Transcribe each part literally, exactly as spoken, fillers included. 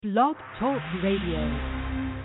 Blog Talk Radio.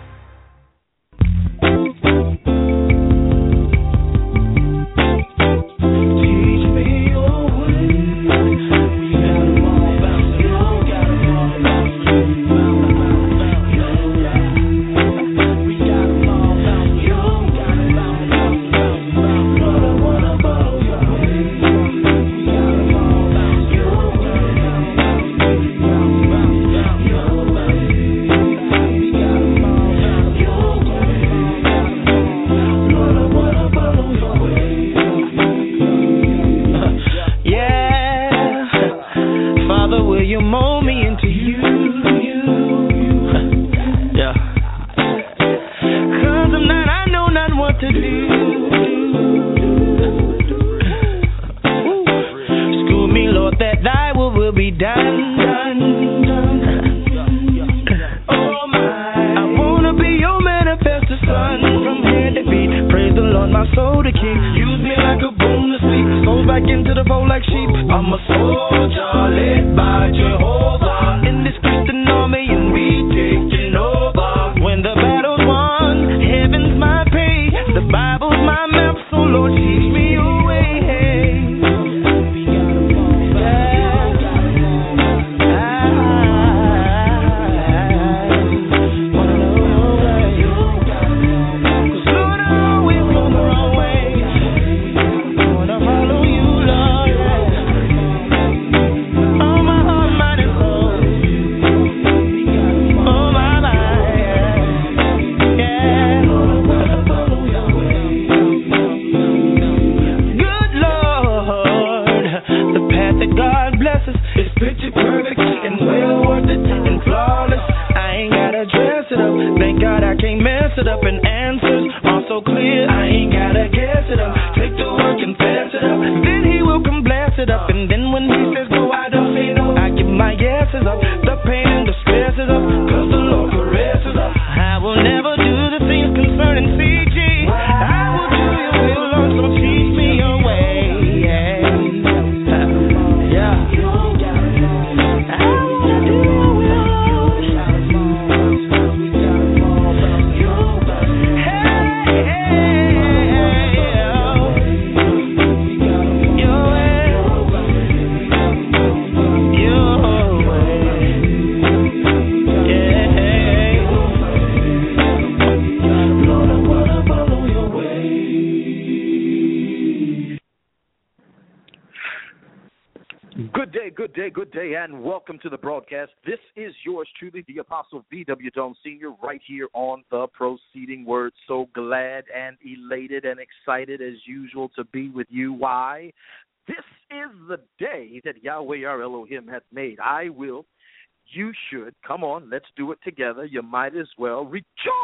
To the broadcast. This is yours truly, the Apostle V W. Jones Senior, right here on the Proceeding Word. So glad and elated and excited as usual to be with you. Why? This is the day that Yahweh our Elohim hath made. I will, you should, come on, let's do it together. You might as well rejoice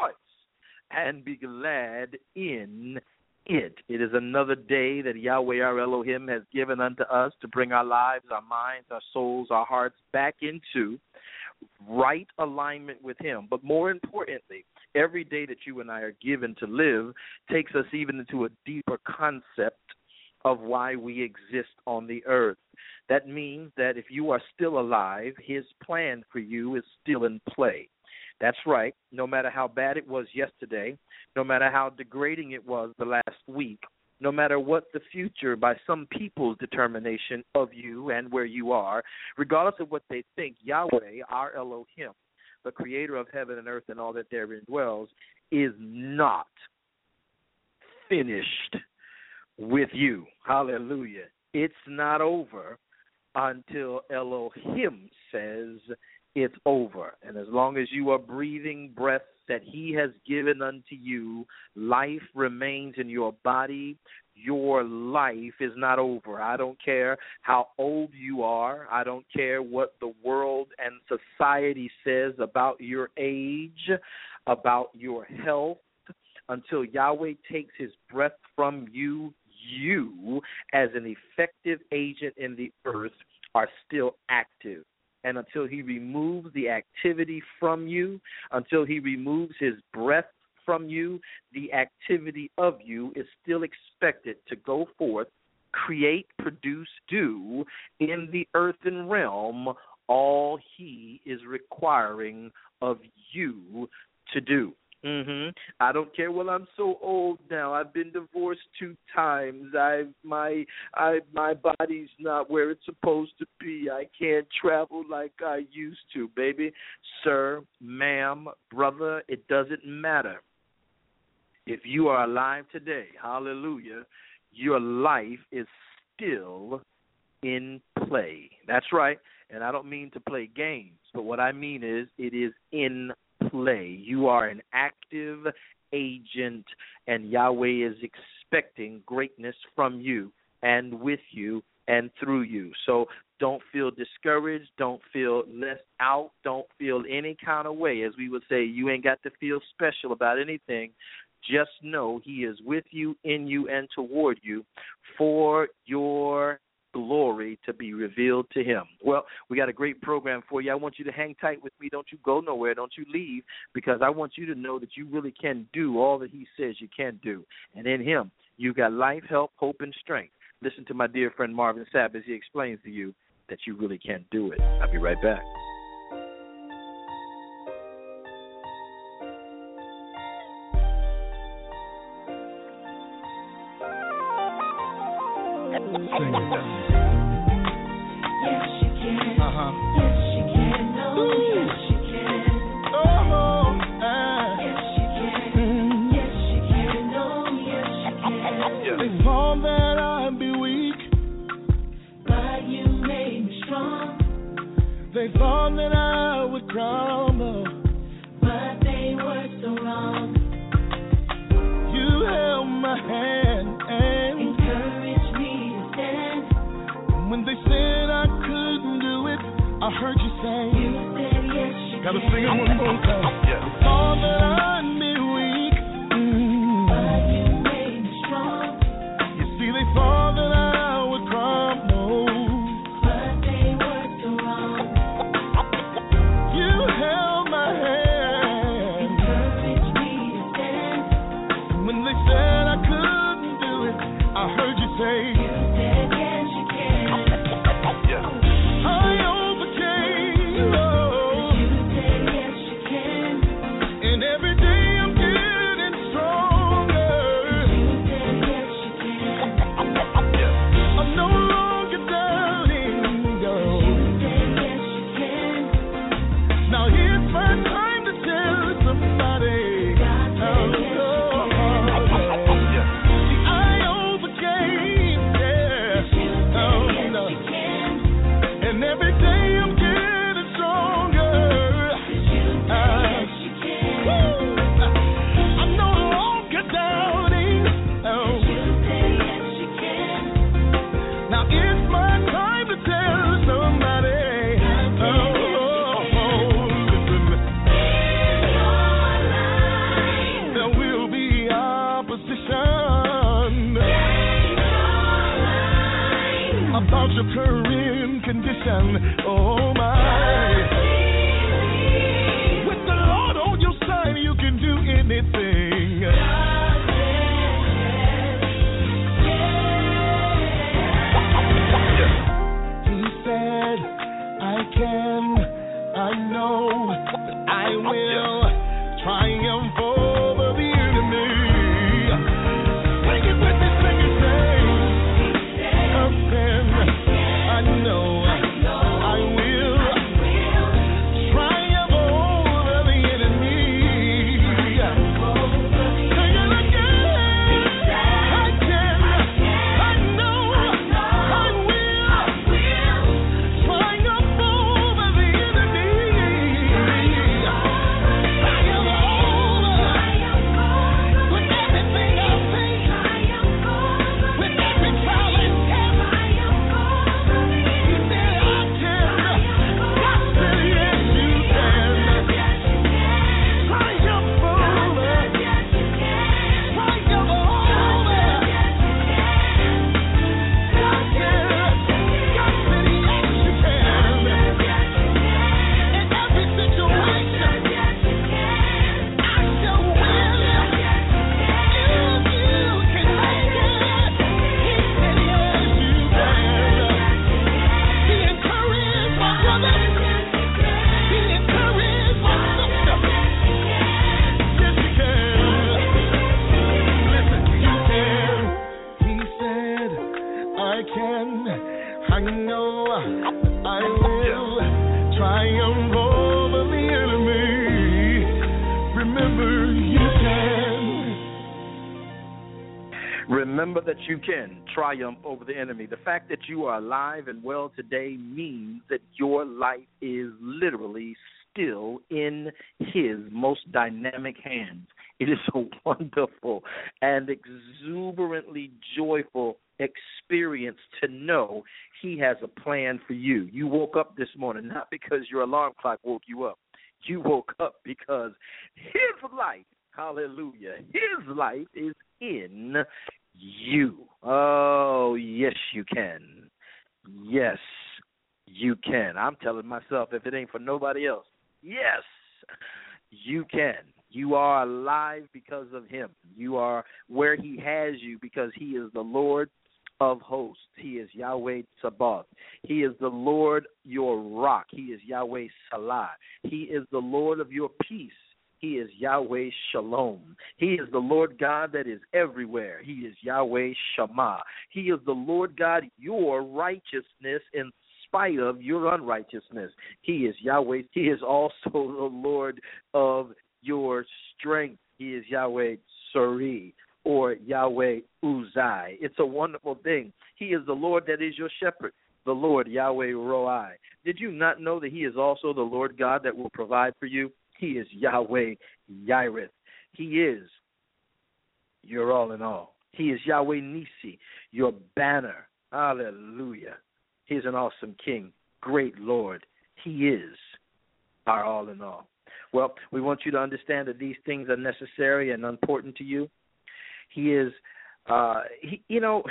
and be glad in it. It is another day that Yahweh our Elohim has given unto us to bring our lives, our minds, our souls, our hearts back into right alignment with Him. But more importantly, every day that you and I are given to live takes us even into a deeper concept of why we exist on the earth. That means that if you are still alive, His plan for you is still in play. That's right. No matter how bad it was yesterday, no matter how degrading it was the last week, no matter what the future by some people's determination of you and where you are, regardless of what they think, Yahweh, our Elohim, the creator of heaven and earth and all that therein dwells, is not finished with you. Hallelujah. It's not over until Elohim says it's over. And as long as you are breathing breath that He has given unto you, life remains in your body. Your life is not over. I don't care how old you are. I don't care what the world and society says about your age, about your health. Until Yahweh takes His breath from you, you, as an effective agent in the earth, are still active. And until He removes the activity from you, until He removes His breath from you, the activity of you is still expected to go forth, create, produce, do in the earthen realm all he is requiring of you to do. Mm-hmm. I don't care. Well, I'm so old now. I've been divorced two times. I my I my body's not where it's supposed to be. I can't travel like I used to, baby. Sir, ma'am, brother, it doesn't matter. If you are alive today, hallelujah, your life is still in play. That's right. And I don't mean to play games, but what I mean is it is in play. You are an active agent, and Yahweh is expecting greatness from you and with you and through you. So don't feel discouraged. Don't feel left out. Don't feel any kind of way. As we would say, you ain't got to feel special about anything. Just know he is with you, in you, and toward you for your glory to be revealed to him. Well, we got a great program for you. I want you to hang tight with me. Don't you go nowhere. Don't you leave, because I want you to know that you really can do all that he says you can do. And in him, you got life, help, hope, and strength. Listen to my dear friend Marvin Sapp as he explains to you that you really can do it. I'll be right back. Sing it. Yes, you can. Uh-huh. Yes, you can. Oh, yes, you can. Oh, uh. Yes, you can. Yes, you can. Oh, yes, you can. They thought that I'd be weak, But you made me strong. they thought that I would crumble, But they were so wrong. you held my hand, and Encourage me to stand. when they said I couldn't do it, I heard you say, You said yes, you gotta can. sing it one more time. Yes. They thought that I'd be weak, mm. But you made me strong. You see, they thought that I would crumble, But they were so wrong. you held my hand. Encourage me to stand. When they said I couldn't do it, I heard you say, You said yes, you can. I overcame, oh, You said yes, you can. and every day I'm getting stronger. You said yes, you can. I'm no longer doubting, girl. You said yes, you can. Now here's my time to tell somebody. God said yes, you Oh, see, I overcame, yeah. You said Oh, yes, no. you can. And every day I'm getting stronger. You said yes, you can. I'm no longer doubting. Oh, You said yes, you can. now it's my time to tell somebody. Oh, listen, there will be opposition about your current condition. Oh my. With the Lord on your side, you can do anything. He said, I can, I know that I will triumph over the enemy. Sing it with me, sing it, sing. I can, I know, I will. Remember that you can triumph over the enemy. The fact that you are alive and well today means that your life is literally still in his most dynamic hands. It is a wonderful and exuberantly joyful experience to know he has a plan for you. You woke up this morning not because your alarm clock woke you up. You woke up because his life, hallelujah, his life is in you. Oh, yes, you can. Yes, you can. I'm telling myself, if it ain't for nobody else, yes, you can. You are alive because of him. You are where he has you because he is the Lord of hosts. He is Yahweh Sabaoth. He is the Lord your rock. He is Yahweh Salah. He is the Lord of your peace. He is Yahweh Shalom. He is the Lord God that is everywhere. He is Yahweh Shammah. He is the Lord God, your righteousness in spite of your unrighteousness. He is Yahweh. He is also the Lord of your strength. He is Yahweh Suri, or Yahweh Uzai. It's a wonderful thing. He is the Lord that is your shepherd, the Lord Yahweh Roi. Did you not know that he is also the Lord God that will provide for you? He is Yahweh Yirith. He is your all in all. He is Yahweh Nisi, your banner. Hallelujah. He's an awesome king, great Lord. He is our all in all. Well, we want you to understand that these things are necessary and important to you. He is, uh, he, you know,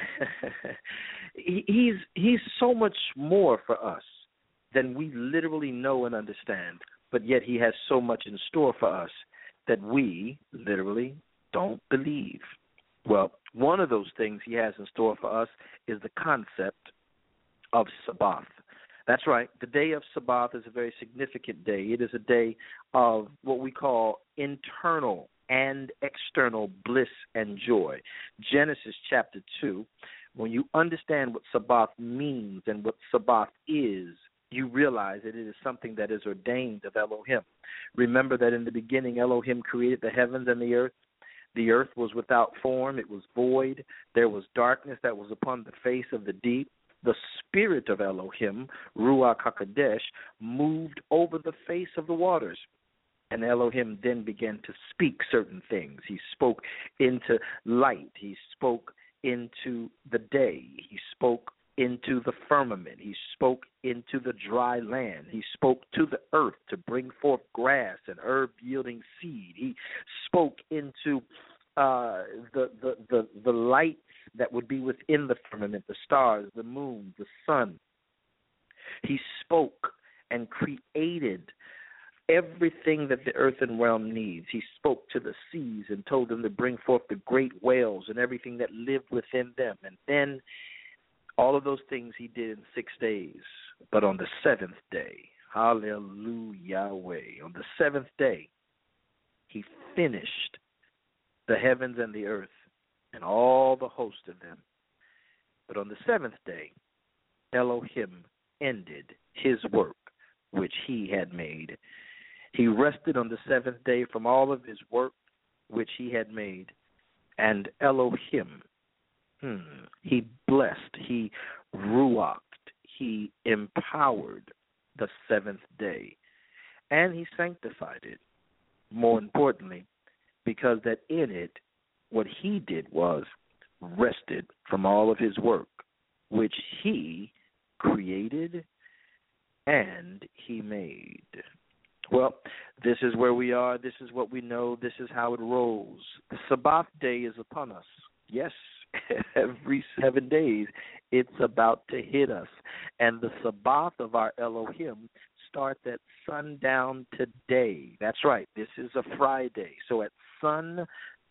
he, he's he's so much more for us than we literally know and understand, but yet he has so much in store for us that we literally don't believe. Well, one of those things he has in store for us is the concept of Sabbath. That's right. The day of Sabbath is a very significant day. It is a day of what we call internal and external bliss and joy. Genesis chapter two, when you understand what Sabbath means and what Sabbath is, you realize that it is something that is ordained of Elohim. Remember that in the beginning Elohim created the heavens and the earth. The earth was without form. It was void. There was darkness that was upon the face of the deep. The spirit of Elohim, Ruach HaKodesh, moved over the face of the waters. And Elohim then began to speak certain things. He spoke into light. He spoke into the day. He spoke into the firmament. He spoke into the dry land. He spoke to the earth to bring forth grass and herb-yielding seed. He spoke into uh, the, the, the, the light that would be within the firmament, the stars, the moon, the sun. He spoke and created everything that the earthen realm needs. He spoke to the seas and told them to bring forth the great whales and everything that lived within them. And then all of those things he did in six days. But on the seventh day, hallelujah, on the seventh day, he finished the heavens and the earth and all the host of them. But on the seventh day, Elohim ended his work which he had made. He rested on the seventh day from all of his work which he had made. And Elohim, hmm, he blessed, he ruached, he empowered the seventh day. And he sanctified it, more importantly, because that in it, what he did was rested from all of his work, which he created and he made. Well, this is where we are. This is what we know. This is how it rolls. The Sabbath day is upon us. Yes, every seven days it's about to hit us. And the Sabbath of our Elohim starts at sundown today. That's right. This is a Friday. So at sundown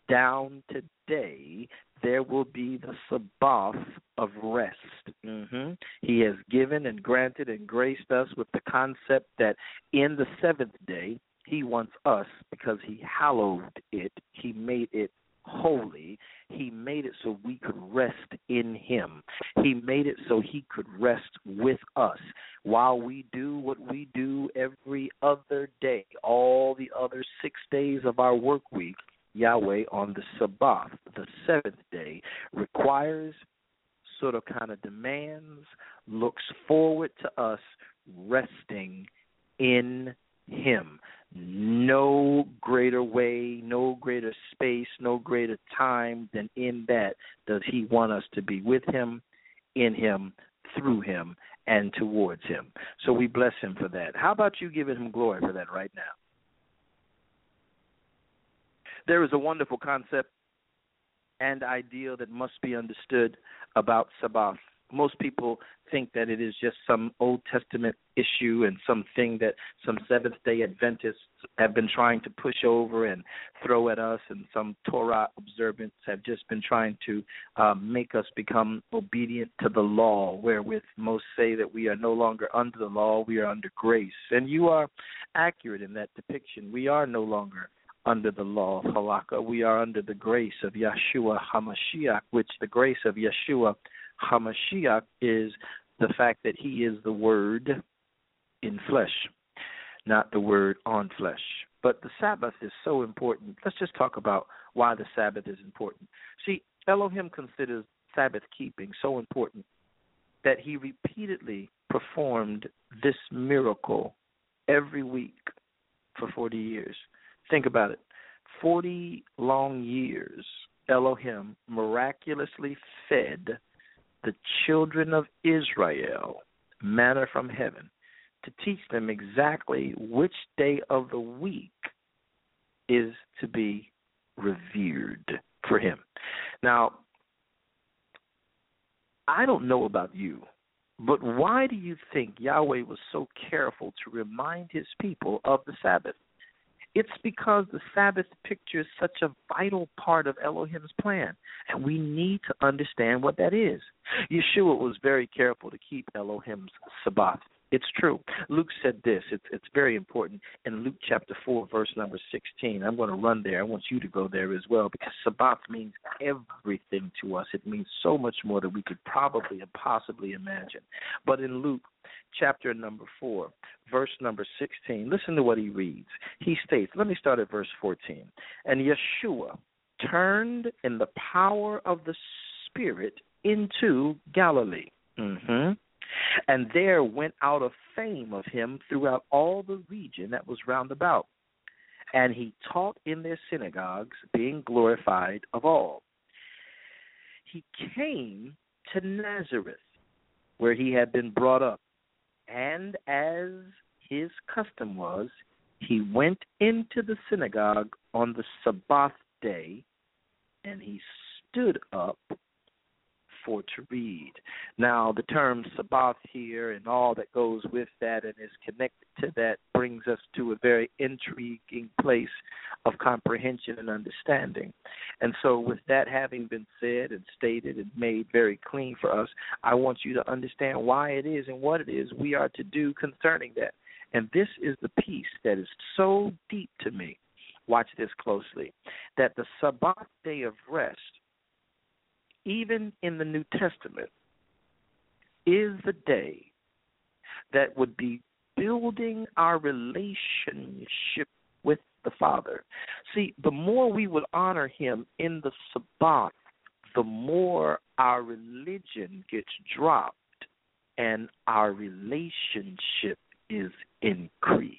today, there will be the Sabbath of rest. Mm-hmm. He has given and granted and graced us with the concept that in the seventh day, he wants us, because he hallowed it, he made it holy. He made it so we could rest in him. He made it so he could rest with us while we do what we do every other day. All the other six days of our work week, Yahweh on the Sabbath, the seventh day, requires, sort of kind of demands, looks forward to us resting in him. No greater way, no greater space, no greater time than in that does he want us to be with him, in him, through him, and towards him. So we bless him for that. How about you giving him glory for that right now? There is a wonderful concept and ideal that must be understood about Sabbath. Most people think that it is just some Old Testament issue and something that some Seventh-day Adventists have been trying to push over and throw at us, and some Torah observants have just been trying to um, make us become obedient to the law, wherewith most say that we are no longer under the law, we are under grace. And you are accurate in that depiction. We are no longer under the law of halakha. We are under the grace of Yeshua HaMashiach, which the grace of Yeshua HaMashiach is the fact that he is the Word in flesh, not the Word on flesh. But the Sabbath is so important. Let's just talk about why the Sabbath is important. See, Elohim considers Sabbath keeping so important that he repeatedly performed this miracle every week for forty years. Think about it. forty long years, Elohim miraculously fed the children of Israel manna from heaven to teach them exactly which day of the week is to be revered for him. Now, I don't know about you, but why do you think Yahweh was so careful to remind his people of the Sabbath? It's because the Sabbath pictures such a vital part of Elohim's plan, and we need to understand what that is. Yeshua was very careful to keep Elohim's Sabbath. It's true. Luke said this. It's, it's very important. In Luke chapter four, verse number sixteen, I'm going to run there. I want you to go there as well, because Sabbath means everything to us. It means so much more than we could probably and possibly imagine. But in Luke chapter number four, verse number sixteen, listen to what he reads. He states, let me start at verse fourteen. And Yeshua turned in the power of the Spirit into Galilee. Mm-hmm. And there went out a fame of him throughout all the region that was round about. And he taught in their synagogues, being glorified of all. He came to Nazareth, where he had been brought up. And as his custom was, he went into the synagogue on the Sabbath day, and he stood up for to read. Now, the term Sabbath here and all that goes with that and is connected to that brings us to a very intriguing place of comprehension and understanding. And so with that having been said and stated and made very clean for us, I want you to understand why it is and what it is we are to do concerning that. And this is the piece that is so deep to me. Watch this closely. That the Sabbath day of rest, even in the New Testament, is the day that would be building our relationship with the Father. See, the more we would honor him in the Sabbath, the more our religion gets dropped and our relationship is increased.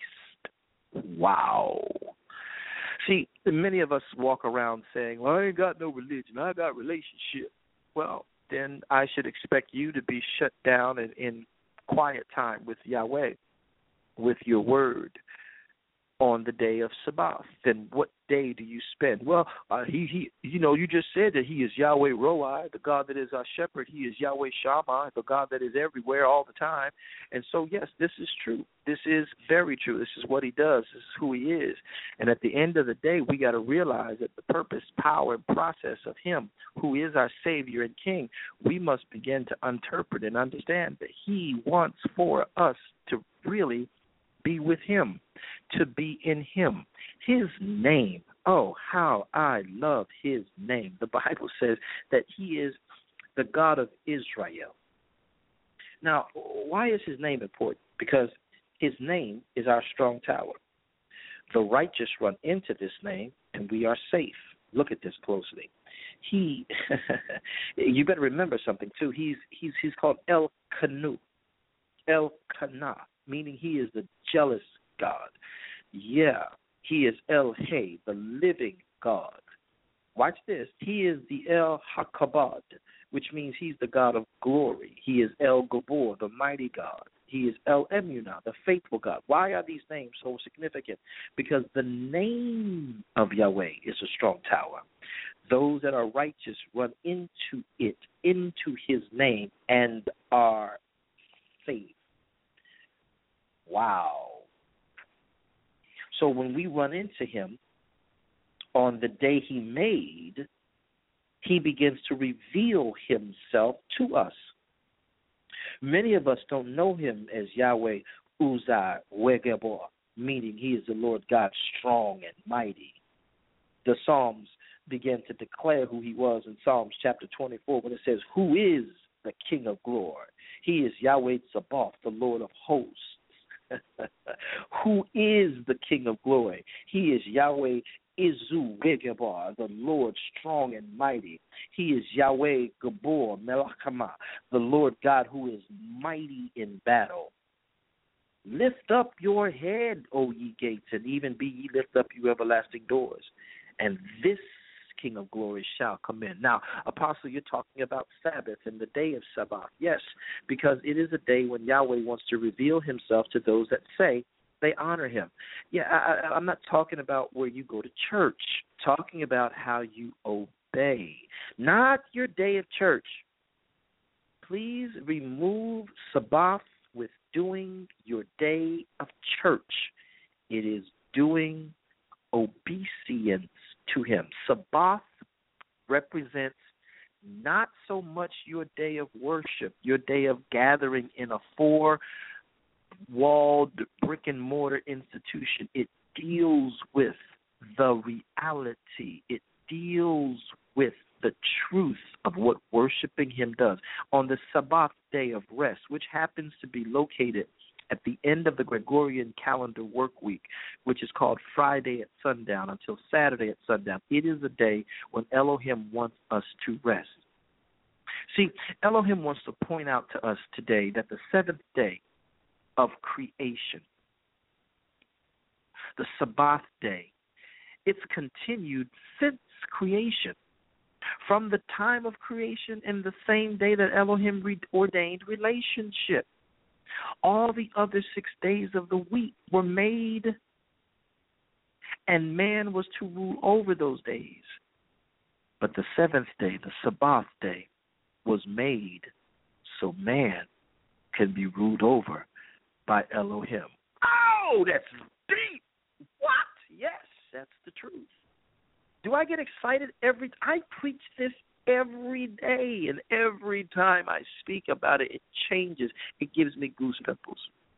Wow. See, many of us walk around saying, well, I ain't got no religion, I got relationship. Well, then I should expect you to be shut down and in quiet time with Yahweh, with your word, on the day of Sabbath. Then what day do you spend? Well, uh, he, he, you know, you just said that he is Yahweh Roi, the God that is our shepherd. He is Yahweh Shammah, the God that is everywhere all the time. And so, yes, this is true. This is very true. This is what he does. This is who he is. And at the end of the day, we got to realize that the purpose, power, and process of him, who is our Savior and King, we must begin to interpret and understand that he wants for us to really be with him, to be in him. His name, oh, how I love his name. The Bible says that he is the God of Israel. Now, why is his name important? Because his name is our strong tower. The righteous run into this name, and we are safe. Look at this closely. He, you better remember something too. He's he's he's called El Kanu, El Kana, meaning he is the jealous God. Yeah, he is El Hay, the living God. Watch this. He is the El Hakabad, which means he's the God of glory. He is El Gabor, the mighty God. He is El Emunah, the faithful God. Why are these names so significant? Because the name of Yahweh is a strong tower. Those that are righteous run into it, into his name, and are saved. Wow. So when we run into him on the day he made, he begins to reveal himself to us. Many of us don't know him as Yahweh Uzai Wegebor, meaning he is the Lord God strong and mighty. The Psalms begin to declare who he was in Psalms chapter twenty-four when it says, who is the King of glory? He is Yahweh Tsabaoth, the Lord of hosts. Who is the King of glory? He is Yahweh Izu Wegebar, the Lord strong and mighty. He is Yahweh Gabor Melachama, the Lord God who is mighty in battle. Lift up your head, O ye gates, and even be ye lift up, you everlasting doors, and this King of glory shall come in. Now, Apostle, you're talking about Sabbath and the day of Sabbath. Yes, because it is a day when Yahweh wants to reveal himself to those that say they honor him. Yeah, I, I'm not talking about where you go to church. I'm talking about how you obey, not your day of church. Please remove Sabbath with doing your day of church. It is doing obeisance to him. Sabbath represents not so much your day of worship, your day of gathering in a four-walled brick-and-mortar institution. It deals with the reality. It deals with the truth of what worshiping him does. On the Sabbath day of rest, which happens to be located at the end of the Gregorian calendar work week, which is called Friday at sundown until Saturday at sundown, it is a day when Elohim wants us to rest. See, Elohim wants to point out to us today that the seventh day of creation, the Sabbath day, it's continued since creation. From the time of creation and the same day that Elohim re- ordained relationship. All the other six days of the week were made, and man was to rule over those days. But the seventh day, the Sabbath day, was made so man can be ruled over by Elohim. Oh, that's deep. What? Yes, that's the truth. Do I get excited every – I preach this every day, and every time I speak about it, it changes. It gives me goosepimples.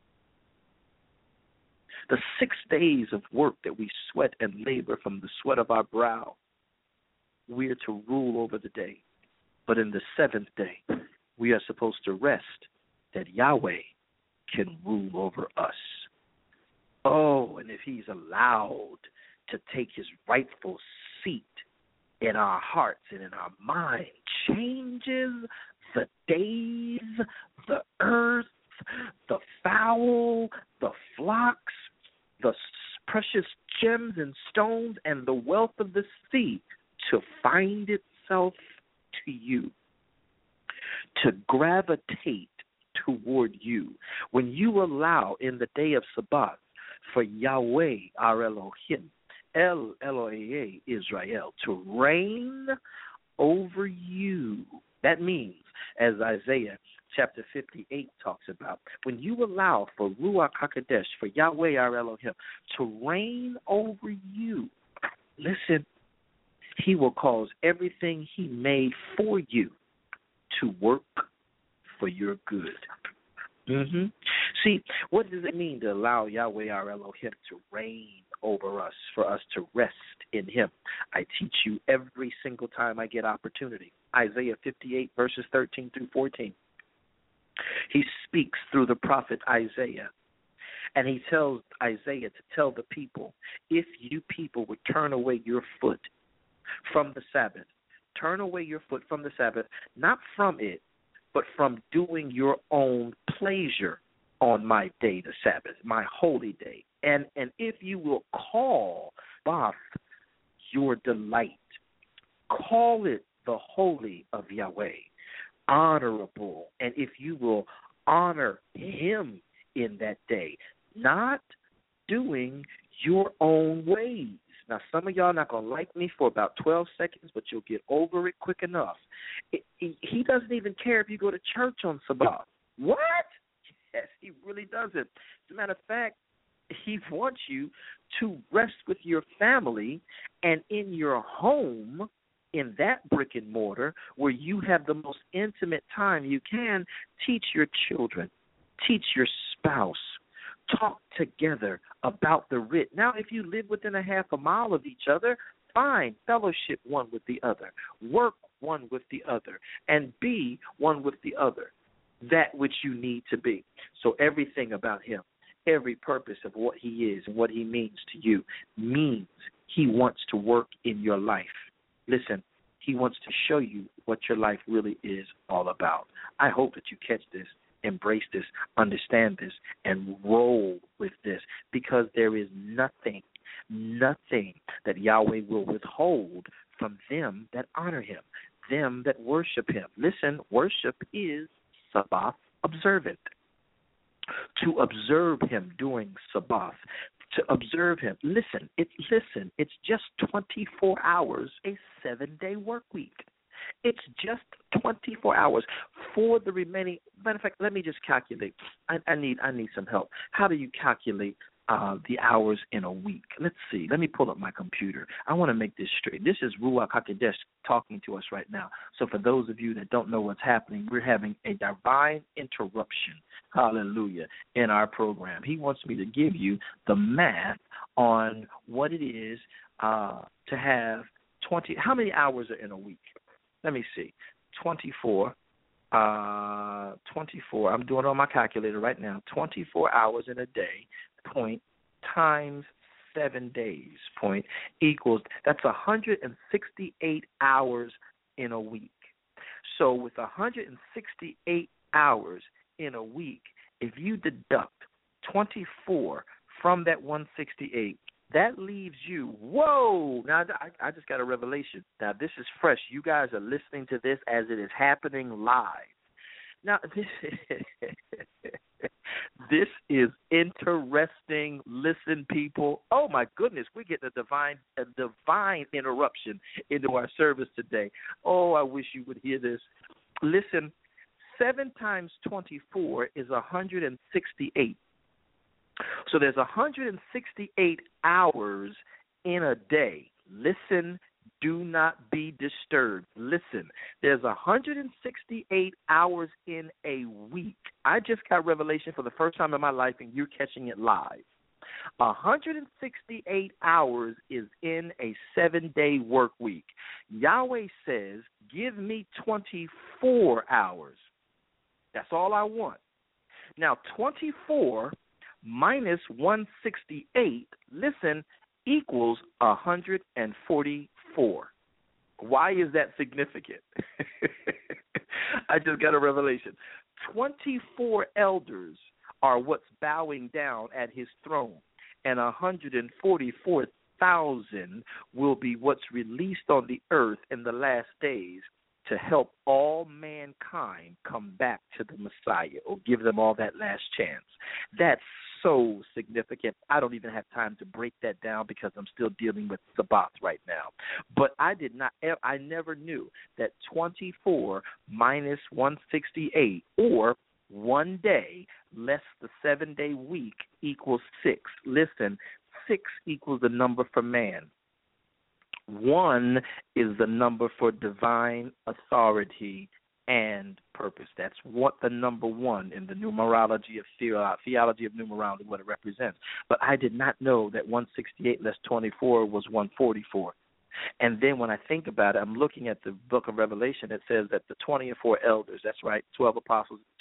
The six days of work that we sweat and labor from the sweat of our brow, we are to rule over the day. But in the seventh day, we are supposed to rest that Yahweh can rule over us. Oh, and if he's allowed to take his rightful seat in our hearts and in our mind, changes the days, the earth, the fowl, the flocks, the precious gems and stones, and the wealth of the sea to find itself to you, to gravitate toward you. When you allow in the day of Sabbath for Yahweh, our Elohim, El Elohei Israel, to reign over you. That means, as Isaiah chapter fifty-eight talks about, when you allow for Ruach HaKodesh, for Yahweh our Elohim, to reign over you, listen, he will cause everything he made for you to work for your good. Mm-hmm. See, what does it mean to allow Yahweh our Elohim to reign over us, for us to rest in him? I teach you every single time I get opportunity. Isaiah fifty-eight, verses thirteen through fourteen. He speaks through the prophet Isaiah, And he tells Isaiah to tell the people, if you people would turn away your foot from the Sabbath, turn away your foot from the Sabbath, not from it, but from doing your own pleasure on my day, the Sabbath, my holy day. And and if you will call Sabbath your delight, call it the holy of Yahweh, honorable, and if you will honor him in that day, not doing your own ways. Now, some of y'all not going to like me for about twelve seconds, but you'll get over it quick enough. It, he, he doesn't even care if you go to church on Sabbath. What? Yes, he really doesn't. As a matter of fact, he wants you to rest with your family and in your home, in that brick and mortar, where you have the most intimate time you can, teach your children, teach your spouse, talk together about the writ. Now, if you live within a half a mile of each other, fine, fellowship one with the other, work one with the other, and be one with the other, that which you need to be. So everything about him, every purpose of what he is and what he means to you means he wants to work in your life. Listen, he wants to show you what your life really is all about. I hope that you catch this, embrace this, understand this, and roll with this, because there is nothing, nothing that Yahweh will withhold from them that honor him, them that worship him. Listen, worship is Sabbath observant. To observe him during Sabbath, to observe him. Listen, it's listen, it's just twenty-four hours, a seven-day work week. It's just twenty-four hours for the remaining. Matter of fact, let me just calculate. I, I need I need some help. How do you calculate uh, the hours in a week? Let's see. Let me pull up my computer. I want to make this straight. This is Ruach HaKodesh talking to us right now. So for those of you that don't know what's happening, we're having a divine interruption. Hallelujah, in our program. He wants me to give you the math on what it is uh, to have twenty. How many hours are in a week? Let me see. twenty-four. Uh, twenty-four. I'm doing it on my calculator right now. twenty-four hours in a day, point, times seven days, point, equals, that's one hundred sixty-eight hours in a week. So with one hundred sixty-eight hours in a week, if you deduct twenty-four from that one hundred sixty-eight, that leaves you, whoa, now I, I just got a revelation. Now, this is fresh. You guys are listening to this as it is happening live. Now, this, this is interesting. Listen, people. Oh, my goodness, we're getting a divine, a divine interruption into our service today. Oh, I wish you would hear this. Listen, seven times twenty-four is one hundred sixty-eight. So there's one hundred sixty-eight hours in a day. Listen, do not be disturbed. Listen, there's one hundred sixty-eight hours in a week. I just got revelation for the first time in my life, and you're catching it live. one hundred sixty-eight hours is in a seven-day work week. Yahweh says, give me twenty-four hours. That's all I want. Now, twenty-four minus one hundred sixty-eight, listen, equals one hundred forty-four. Why is that significant? I just got a revelation. twenty-four elders are what's bowing down at his throne, and one hundred forty-four thousand will be what's released on the earth in the last days to help all mankind come back to the Messiah, or give them all that last chance. That's so significant. I don't even have time to break that down because I'm still dealing with Sabbath right now. But I did not, I never knew that twenty-four minus one hundred sixty-eight, or one day less the seven-day week, equals six. Listen, six equals the number for man. One is the number for divine authority and purpose. That's what the number one in the numerology of the- theology of numerology, what it represents. But I did not know that one hundred sixty-eight less twenty-four was one hundred forty-four. And then when I think about it, I'm looking at the book of Revelation. It says that the twenty-four elders, that's right, twelve apostles,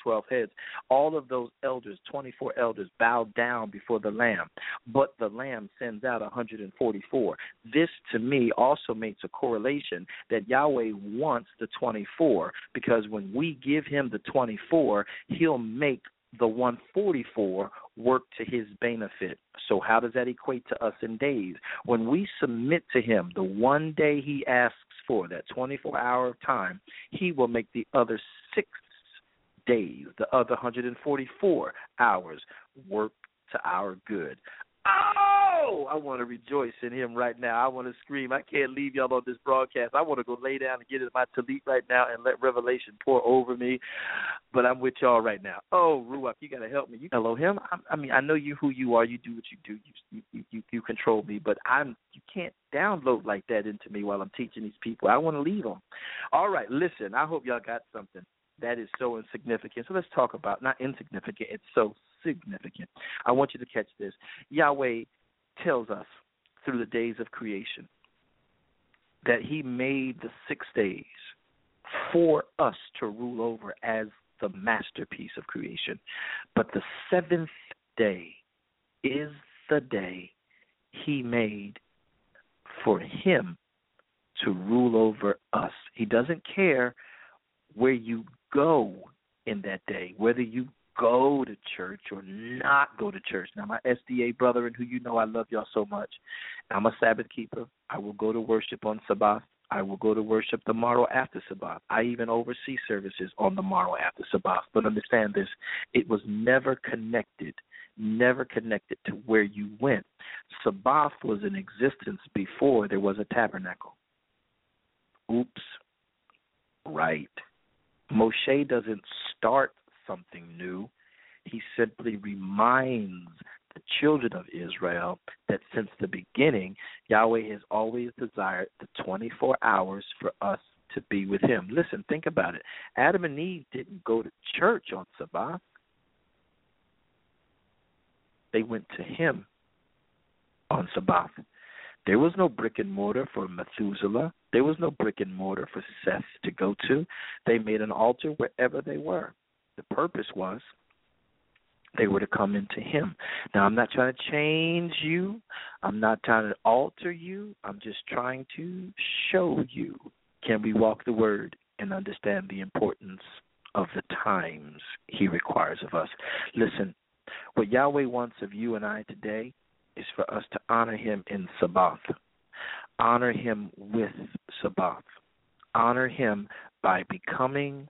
twelve heads. All of those elders, twenty-four elders, bow down before the Lamb, but the Lamb sends out one hundred forty-four. This, to me, also makes a correlation that Yahweh wants the twenty-four, because when we give him the twenty-four, he'll make the one forty-four work to his benefit. So how does that equate to us in days? When we submit to him the one day he asks for, that twenty-four hour of time, he will make the other six days, the other one hundred forty-four hours, work to our good. Oh, I want to rejoice in him right now. I want to scream. I can't leave y'all on this broadcast. I want to go lay down and get in my tallit right now and let revelation pour over me. But I'm with y'all right now. Oh, Ruach, you got to help me. You Elohim, I, I mean, I know you who you are. You do what you do. You you, you, you control me. But I'm you can't download like that into me while I'm teaching these people. I want to leave them. All right, listen, I hope y'all got something that is so insignificant. So let's talk about, not insignificant, it's so significant. I want you to catch this. Yahweh tells us through the days of creation that he made the six days for us to rule over as the masterpiece of creation. But the seventh day is the day he made for him to rule over us. He doesn't care where you go in that day, whether you go to church or not go to church. Now, my S D A brethren, who you know I love y'all so much, I'm a Sabbath keeper. I will go to worship on Sabbath. I will go to worship the morrow after Sabbath. I even oversee services on the morrow after Sabbath. But understand this, it was never connected, never connected to where you went. Sabbath was in existence before there was a tabernacle. Oops. Right. Moshe doesn't start something new. He simply reminds the children of Israel that since the beginning, Yahweh has always desired the twenty-four hours for us to be with him. Listen, think about it. Adam and Eve didn't go to church on Sabbath. They went to him on Sabbath. There was no brick and mortar for Methuselah. There was no brick and mortar for Seth to go to. They made an altar wherever they were. The purpose was they were to come into him. Now, I'm not trying to change you. I'm not trying to alter you. I'm just trying to show you. Can we walk the word and understand the importance of the times he requires of us? Listen, what Yahweh wants of you and I today is for us to honor him in Sabbath. Honor him with Sabbath. Honor him by becoming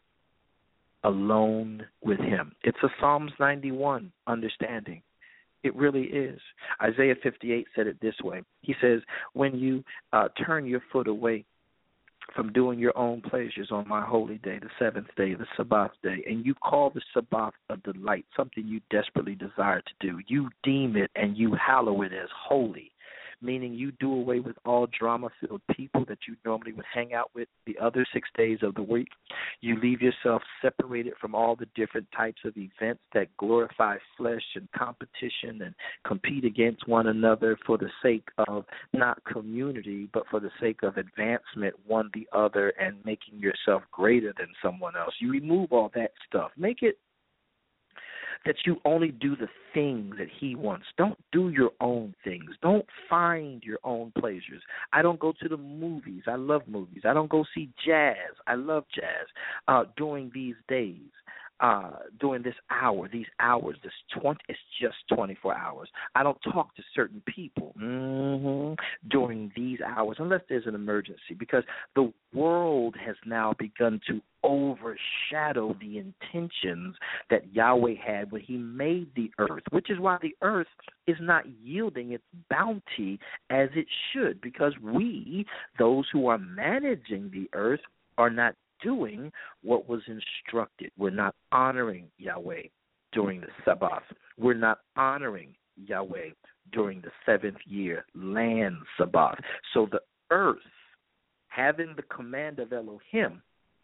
alone with him. It's a Psalms ninety-one understanding. It really is. Isaiah fifty-eight said it this way. He says, when you uh, turn your foot away from doing your own pleasures on my holy day, the seventh day, the Sabbath day, and you call the Sabbath a delight, something you desperately desire to do, you deem it and you hallow it as holy, meaning you do away with all drama-filled people that you normally would hang out with the other six days of the week. You leave yourself separated from all the different types of events that glorify flesh and competition and compete against one another for the sake of not community, but for the sake of advancement, one the other, and making yourself greater than someone else. You remove all that stuff. Make it that you only do the things that he wants. Don't do your own things. Don't find your own pleasures. I don't go to the movies. I love movies. I don't go see jazz. I love jazz uh, during these days. Uh, during this hour, these hours, this twenty, it's just twenty-four hours. I don't talk to certain people mm-hmm, during these hours unless there's an emergency, because the world has now begun to overshadow the intentions that Yahweh had when he made the earth, which is why the earth is not yielding its bounty as it should, because we, those who are managing the earth, are not doing what was instructed. We're not honoring Yahweh during the Sabbath. We're not honoring Yahweh during the seventh year land Sabbath. So the earth, having the command of Elohim,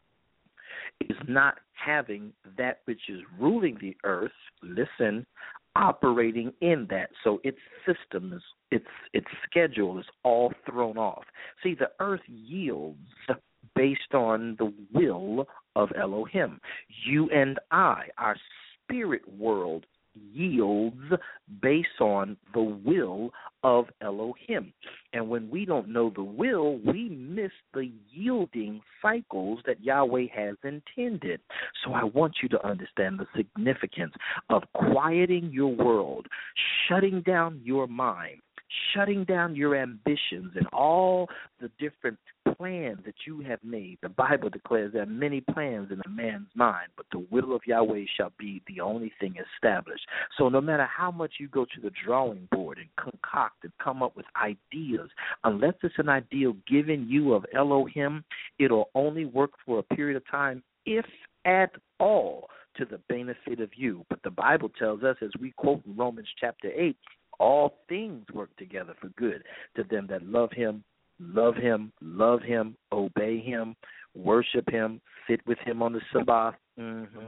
is not having that which is ruling the earth, listen, operating in that. So its system, is, its its schedule is all thrown off. See, the earth yields based on the will of Elohim. You and I, our spirit world, yields based on the will of Elohim. And when we don't know the will, we miss the yielding cycles that Yahweh has intended. So I want you to understand the significance of quieting your world, shutting down your mind, shutting down your ambitions and all the different plans that you have made. The Bible declares there are many plans in a man's mind, but the will of Yahweh shall be the only thing established. So no matter how much you go to the drawing board and concoct and come up with ideas, unless it's an ideal given you of Elohim, it'll only work for a period of time, if at all, to the benefit of you. But the Bible tells us, as we quote in Romans chapter eight, all things work together for good to them that love him, love him, love him, obey him, worship him, sit with him on the Sabbath, mm-hmm.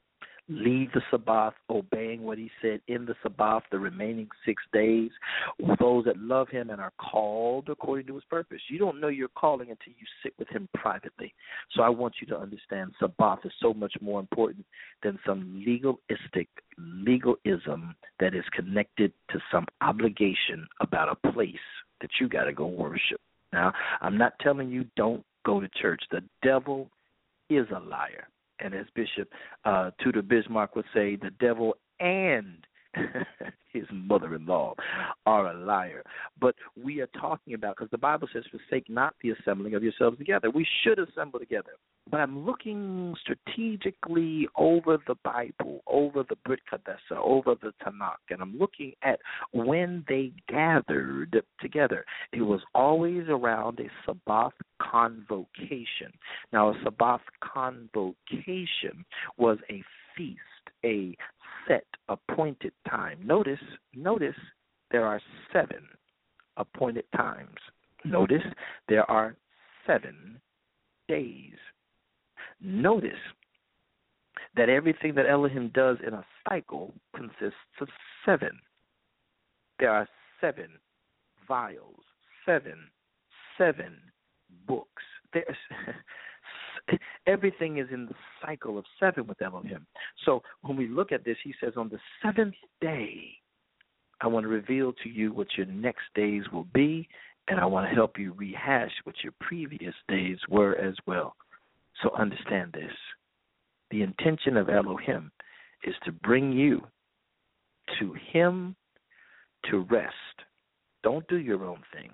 lead the Sabbath, obeying what he said in the Sabbath, the remaining six days, those that love him and are called according to his purpose. You don't know your calling until you sit with him privately. So I want you to understand Sabbath is so much more important than some legalistic legalism that is connected to some obligation about a place that you got to go worship. Now, I'm not telling you don't go to church. The devil is a liar. And as Bishop uh, Tudor Bismarck would say, the devil and his mother-in-law are a liar. But we are talking about, because the Bible says, forsake not the assembling of yourselves together. We should assemble together. But I'm looking strategically over the Bible, over the Brit Kadesa, over the Tanakh, and I'm looking at when they gathered together. It was always around a Sabbath convocation. Now, a Sabbath convocation was a feast, a set appointed time. Notice, notice there are seven appointed times. Notice there are seven days. Notice that everything that Elohim does in a cycle consists of seven. There are seven vials, seven, seven books. There's everything is in the cycle of seven with Elohim. So when we look at this, he says, on the seventh day, I want to reveal to you what your next days will be, and I want to help you rehash what your previous days were as well. So understand this. The intention of Elohim is to bring you to him to rest. Don't do your own things.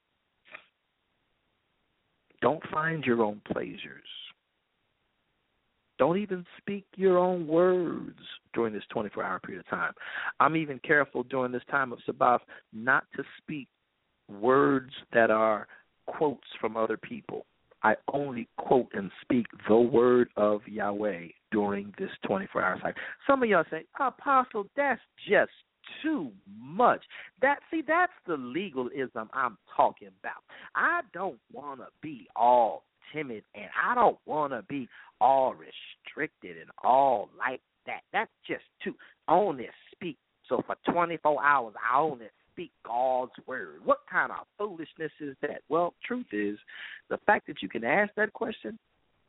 Don't find your own pleasures. Don't even speak your own words during this twenty-four hour period of time. I'm even careful during this time of Sabbath not to speak words that are quotes from other people. I only quote and speak the word of Yahweh during this twenty-four hour cycle. Some of y'all say, Apostle, that's just too much. That see, that's the legalism I'm talking about. I don't want to be all timid, and I don't want to be all restricted and all like that. That's just too. I only speak. So for twenty-four hours, I only speak God's word. What kind of foolishness is that? Well, truth is, the fact that you can ask that question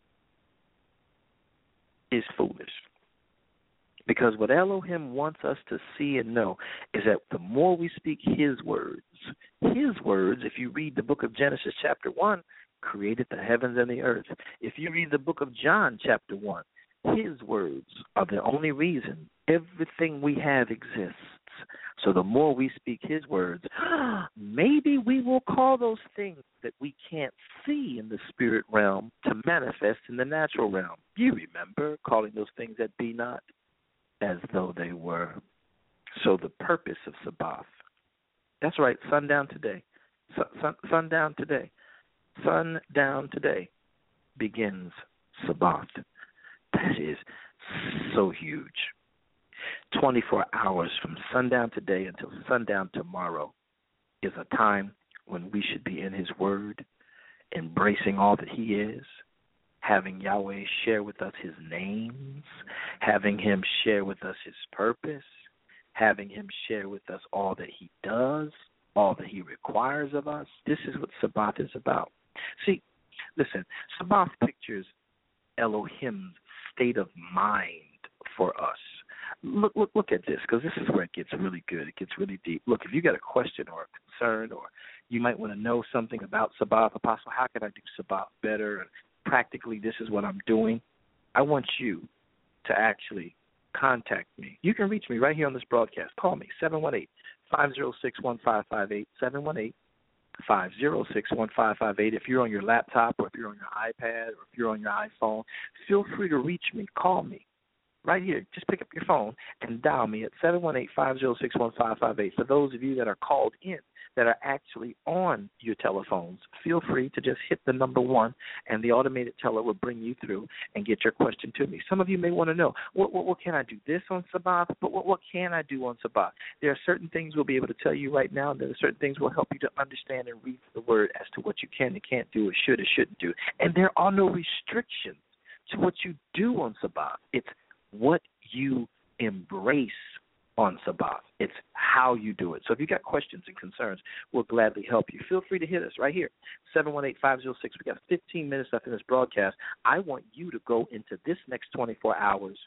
is foolish. Because what Elohim wants us to see and know is that the more we speak his words, his words, if you read the book of Genesis chapter one, created the heavens and the earth. If you read the book of John chapter one, his words are the only reason everything we have exists. So the more we speak his words, maybe we will call those things that we can't see in the spirit realm to manifest in the natural realm. You remember calling those things that be not as though they were. So the purpose of Sabbath, that's right, sundown today, sun, sun, sundown today, sundown today begins Sabbath. That is so huge. twenty-four hours from sundown today until sundown tomorrow is a time when we should be in his word, embracing all that he is, having Yahweh share with us his names, having him share with us his purpose, having him share with us all that he does, all that he requires of us. This is what Sabbath is about. See, Listen, Sabbath pictures Elohim's state of mind for us. Look, look, look at this, because this is where it gets really good. It gets really deep. Look, if you got a question or a concern, or you might want to know something about Sabbath, Apostle, how can I do Sabbath better? And practically, this is what I'm doing. I want you to actually contact me. You can reach me right here on this broadcast. Call me, seven one eight, five zero six, one five five eight, seven one eight, five zero six, one five five eight. If you're on your laptop, or if you're on your iPad, or if you're on your iPhone, feel free to reach me. Call me. Right here, just pick up your phone and dial me at seven one eight, five zero six, one five five eight. For those of you that are called in, that are actually on your telephones, feel free to just hit the number one, and the automated teller will bring you through and get your question to me. Some of you may want to know, what, what, what can I do this on Sabbath? But what, what can I do on Sabbath? There are certain things we'll be able to tell you right now, and there are certain things will help you to understand and read the word as to what you can and can't do, or should or shouldn't do. And there are no restrictions to what you do on Sabbath. It's what you embrace on Sabbath. It's how you do it. So if you got questions and concerns, we'll gladly help you. Feel free to hit us right here, seven one eight, five zero six. We got fifteen minutes left in this broadcast. I want you to go into this next twenty-four hours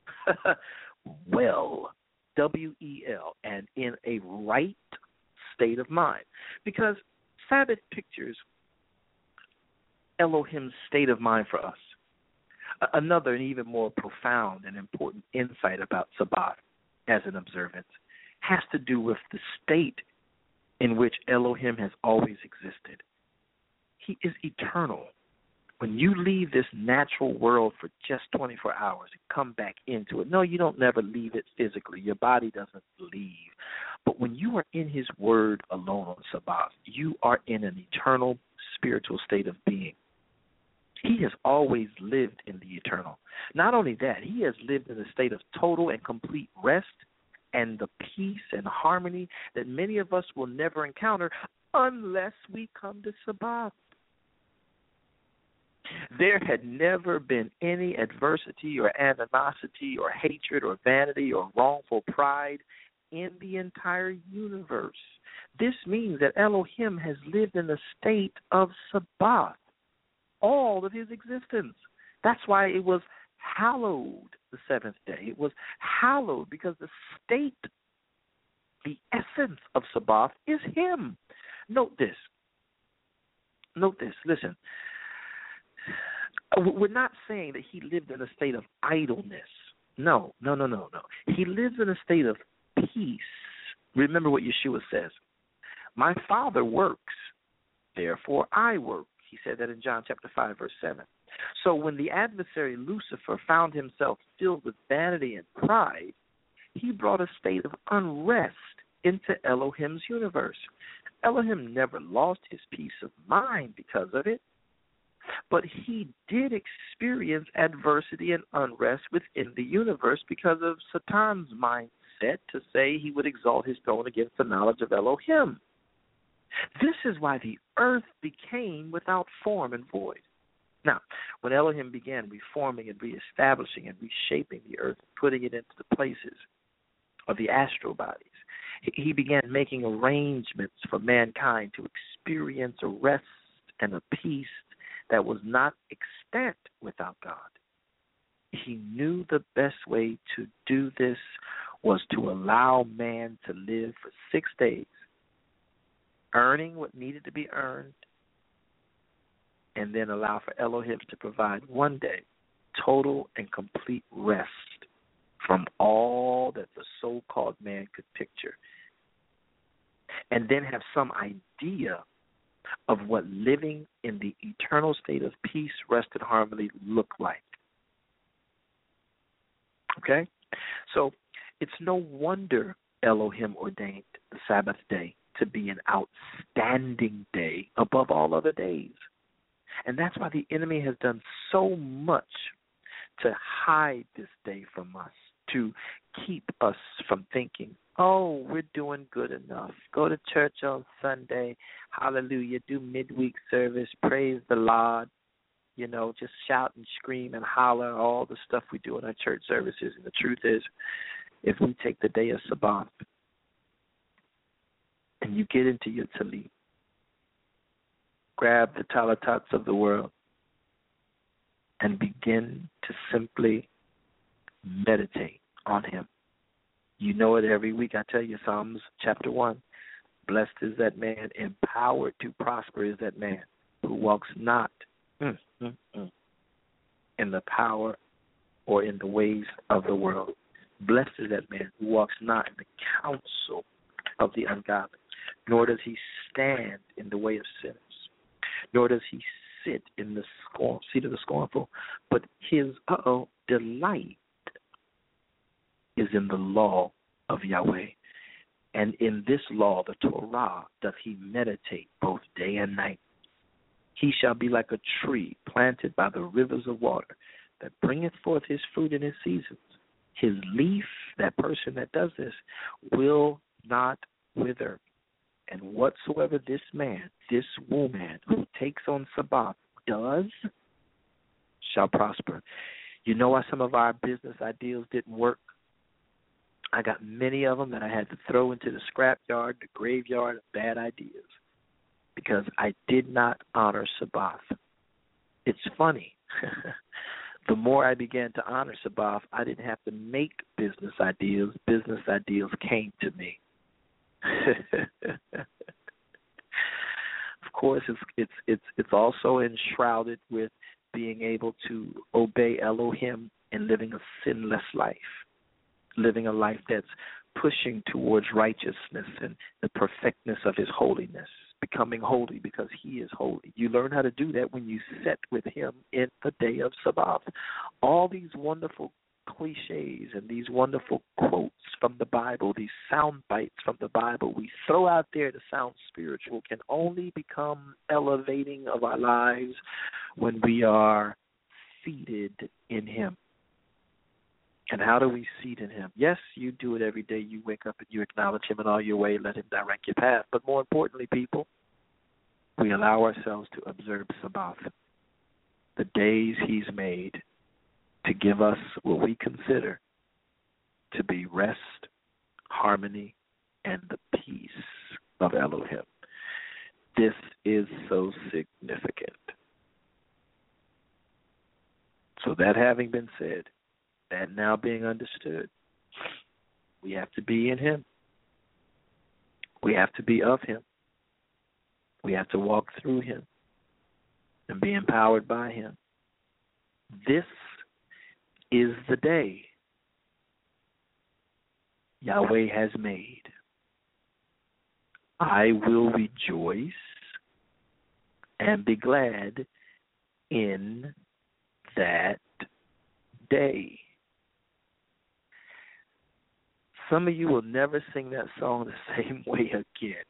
well, W E L, and in a right state of mind. Because Sabbath pictures Elohim's state of mind for us. Another and even more profound and important insight about Sabbath as an observance has to do with the state in which Elohim has always existed. He is eternal. When you leave this natural world for just twenty-four hours and come back into it, no, you don't never leave it physically. Your body doesn't leave. But when you are in his word alone on Sabbath, you are in an eternal spiritual state of being. He has always lived in the eternal. Not only that, he has lived in a state of total and complete rest and the peace and harmony that many of us will never encounter unless we come to Sabbath. There had never been any adversity or animosity or hatred or vanity or wrongful pride in the entire universe. This means that Elohim has lived in a state of Sabbath all of his existence. That's why it was hallowed the seventh day. It was hallowed because the state, the essence of Sabbath is him. Note this. Note this. Listen. We're not saying that he lived in a state of idleness. No, no, no, no, no. He lives in a state of peace. Remember what Yeshua says. My Father works, therefore I work. He said that in John chapter five, verse seven. So when the adversary Lucifer found himself filled with vanity and pride, he brought a state of unrest into Elohim's universe. Elohim never lost his peace of mind because of it, but he did experience adversity and unrest within the universe because of Satan's mindset to say he would exalt his throne against the knowledge of Elohim. This is why the earth became without form and void. Now, when Elohim began reforming and reestablishing and reshaping the earth, putting it into the places of the astral bodies, he began making arrangements for mankind to experience a rest and a peace that was not extant without God. He knew the best way to do this was to allow man to live for six days, earning what needed to be earned, and then allow for Elohim to provide one day total and complete rest from all that the so-called man could picture, and then have some idea of what living in the eternal state of peace, rest, and harmony looked like. Okay? So it's no wonder Elohim ordained the Sabbath day to be an outstanding day above all other days. And that's why the enemy has done so much to hide this day from us, to keep us from thinking, oh, we're doing good enough. Go to church on Sunday, hallelujah, do midweek service, praise the Lord, you know, just shout and scream and holler, all the stuff we do in our church services. And the truth is, if we take the day of Sabbath and you get into your talit, grab the talatats of the world, and begin to simply meditate on him. You know it every week. I tell you, Psalms chapter one. Blessed is that man, empowered to prosper is that man who walks not mm, mm, mm, in the power or in the ways of the world. Blessed is that man who walks not in the counsel of the ungodly, nor does he stand in the way of sinners, nor does he sit in the scorn, seat of the scornful, but his uh-oh delight is in the law of Yahweh. And in this law, the Torah, doth he meditate both day and night. He shall be like a tree planted by the rivers of water that bringeth forth his fruit in his seasons. His leaf, that person that does this, will not wither. And whatsoever this man, this woman who takes on Sabbath does, shall prosper. You know why some of our business ideals didn't work? I got many of them that I had to throw into the scrapyard, the graveyard of bad ideas, because I did not honor Sabbath. It's funny. The more I began to honor Sabbath, I didn't have to make business ideas. Business ideas came to me. Of course, it's it's it's it's also enshrouded with being able to obey Elohim and living a sinless life, living a life that's pushing towards righteousness and the perfectness of his holiness, becoming holy because he is holy. You learn how to do that when you sit with him in the day of Sabbath. All these wonderful cliches and these wonderful quotes from the Bible, these sound bites from the Bible we throw out there to sound spiritual can only become elevating of our lives when we are seated in him. And how do we seat in him? Yes, you do it every day. You wake up and you acknowledge him in all your way, let him direct your path. But more importantly, people, we allow ourselves to observe Sabbath, the days he's made to give us what we consider to be rest, harmony, and the peace of Elohim. This is so significant. So that having been said, that now being understood, we have to be in him. We have to be of him. We have to walk through him and be empowered by him. This is the day Yahweh has made. I will rejoice and be glad in that day. Some of you will never sing that song the same way again.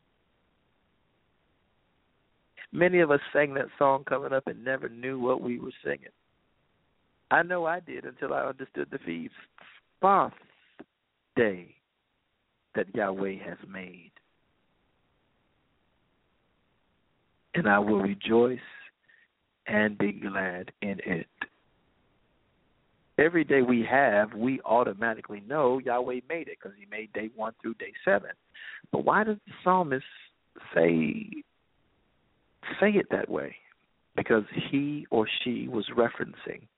Many of us sang that song coming up and never knew what we were singing. I know I did until I understood the feast. Sabbath day that Yahweh has made. And I will rejoice and be glad in it. Every day we have, we automatically know Yahweh made it because he made day one through day seven. But why does the psalmist say say it that way? Because he or she was referencing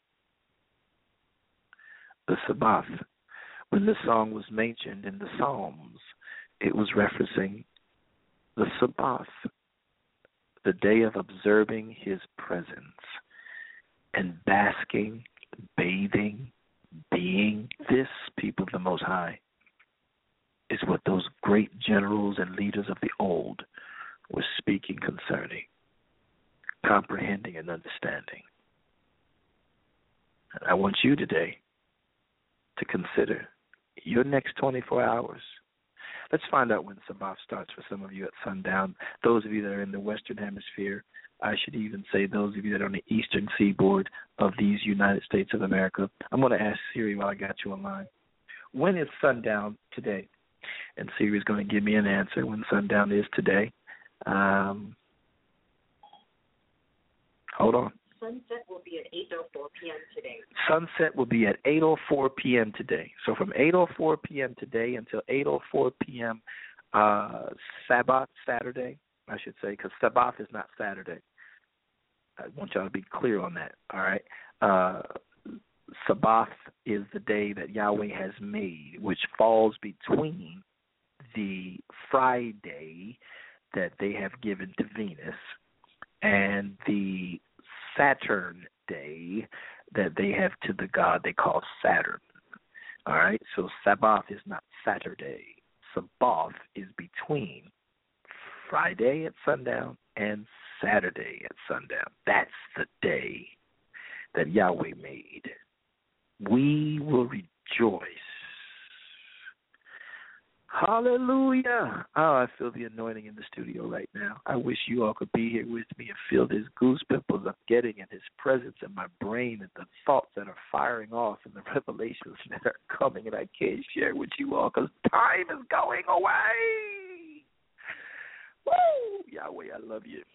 the Sabbath. When the song was mentioned in the Psalms, it was referencing the Sabbath, the day of observing his presence and basking, bathing, being. This, people of the Most High, is what those great generals and leaders of the old were speaking concerning, comprehending and understanding. And I want you today to consider your next twenty-four hours. Let's find out when Sabbath starts for some of you at sundown. Those of you that are in the Western Hemisphere, I should even say those of you that are on the eastern seaboard of these United States of America. I'm going to ask Siri while I got you online. When is sundown today? And Siri is going to give me an answer when sundown is today. Um, hold on. Sunset will be at eight oh four p.m. today. Sunset will be at eight oh four p.m. today. So from eight oh four p.m. today until eight oh four p.m. Uh, Sabbath, Saturday, I should say, because Sabbath is not Saturday. I want y'all to be clear on that, all right? Uh, Sabbath is the day that Yahweh has made, which falls between the Friday that they have given to Venus and the Saturn day that they have to the god they call Saturn. All right, so Sabbath is not Saturday. Sabbath is between Friday at sundown and Saturday at sundown. That's the day that Yahweh made. We will rejoice. Hallelujah. Oh, I feel the anointing in the studio right now. I wish you all could be here with me and feel this goose pimples I'm getting in his presence in my brain and the thoughts that are firing off and the revelations that are coming, and I can't share with you all because time is going away. Woo! Yahweh, I love you.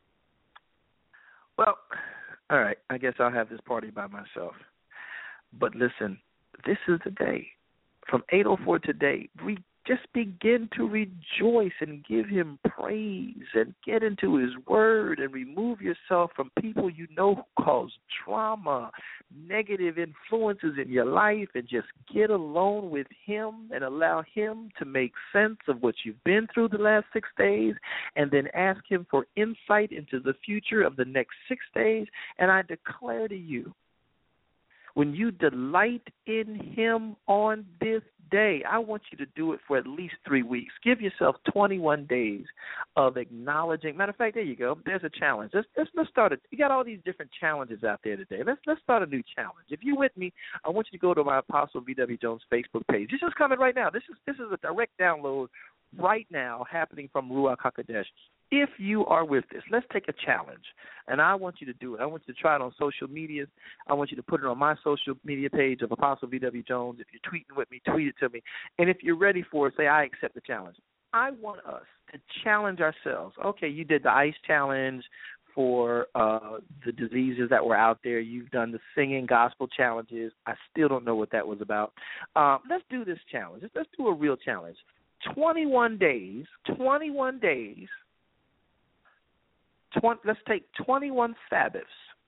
Well, all right, I guess I'll have this party by myself. But listen, this is the day. From eight oh four today, we just begin to rejoice and give him praise and get into his word and remove yourself from people you know who cause trauma, negative influences in your life, and just get alone with him and allow him to make sense of what you've been through the last six days and then ask him for insight into the future of the next six days. And I declare to you, when you delight in him on this day, I want you to do it for at least three weeks. Give yourself twenty-one days of acknowledging. Matter of fact, there you go. There's a challenge. Let's let's, let's start it. You got all these different challenges out there today. Let's let's start a new challenge. If you're with me, I want you to go to my Apostle V W Jones Facebook page. This is coming right now. This is this is a direct download right now happening from Ruach HaKodesh. If you are with this, let's take a challenge, and I want you to do it. I want you to try it on social media. I want you to put it on my social media page of Apostle V W Jones. If you're tweeting with me, tweet it to me. And if you're ready for it, say, I accept the challenge. I want us to challenge ourselves. Okay, you did the ICE challenge for uh, the diseases that were out there. You've done the singing gospel challenges. I still don't know what that was about. Um, let's do this challenge. Let's, let's do a real challenge. twenty-one days, twenty-one days, twenty, let's take twenty-one Sabbaths.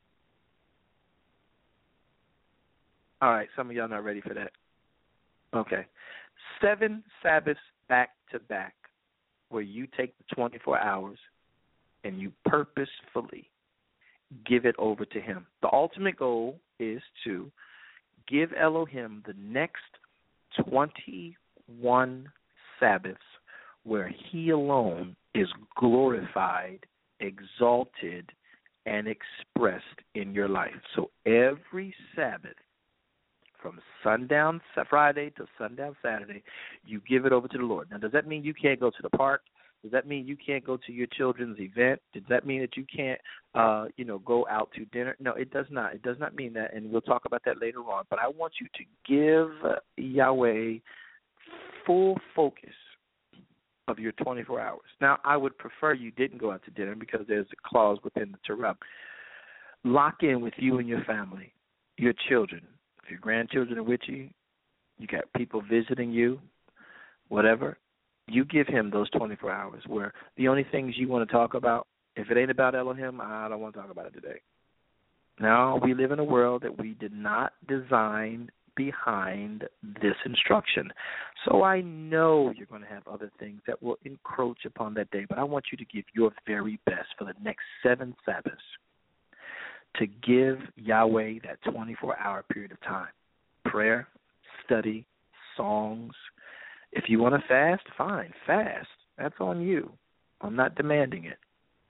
All right, some of y'all not ready for that. Okay. Seven Sabbaths back to back where you take the twenty-four hours and you purposefully give it over to him. The ultimate goal is to give Elohim the next twenty-one Sabbaths where he alone is glorified, exalted, and expressed in your life. So every Sabbath, from sundown Friday to sundown Saturday, you give it over to the Lord. Now, does that mean you can't go to the park? Does that mean you can't go to your children's event? Does that mean that you can't, uh, you know, go out to dinner? No, it does not. It does not mean that, and we'll talk about that later on. But I want you to give Yahweh full focus of your twenty-four hours. Now, I would prefer you didn't go out to dinner because there's a clause within the Torah. Lock in with you and your family, your children. If your grandchildren are with you, you got people visiting you, whatever, you give him those twenty-four hours where the only things you want to talk about, if it ain't about Elohim, I don't want to talk about it today. Now, we live in a world that we did not design behind this instruction. So I know you're going to have other things that will encroach upon that day, but I want you to give your very best for the next seven Sabbaths to give Yahweh that twenty-four hour period of time. Prayer, study, songs. If you want to fast, fine, fast. That's on you. I'm not demanding it.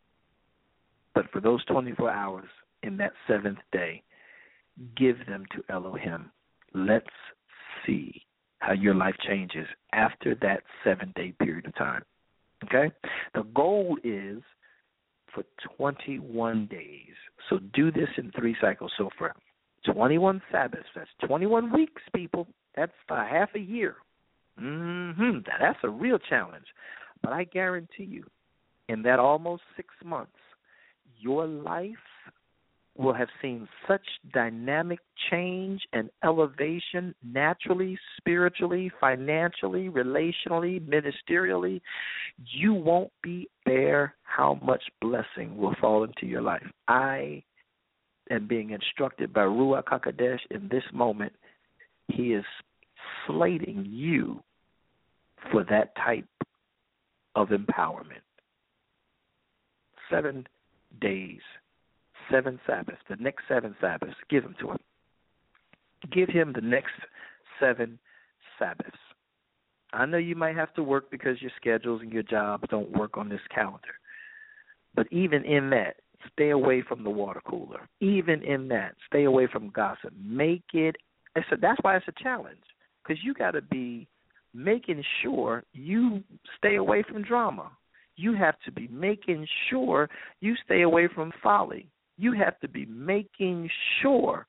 But for those twenty-four hours in that seventh day, give them to Elohim. Let's see how your life changes after that seven-day period of time. Okay? The goal is for twenty-one days. So do this in three cycles. So for twenty-one Sabbaths, that's twenty-one weeks, people. That's for half a year. Mm-hmm. That's a real challenge. But I guarantee you, in that almost six months, your life will have seen such dynamic change and elevation naturally, spiritually, financially, relationally, ministerially. You won't be aware how much blessing will fall into your life. I am being instructed by Ruach HaKodesh in this moment. He is slating you for that type of empowerment. Seven days. Seven Sabbaths, the next seven Sabbaths, give them to him. Give him the next seven Sabbaths. I know you might have to work because your schedules and your jobs don't work on this calendar. But even in that, stay away from the water cooler. Even in that, stay away from gossip. Make it, so that's why it's a challenge, because you got to be making sure you stay away from drama. You have to be making sure you stay away from folly. You have to be making sure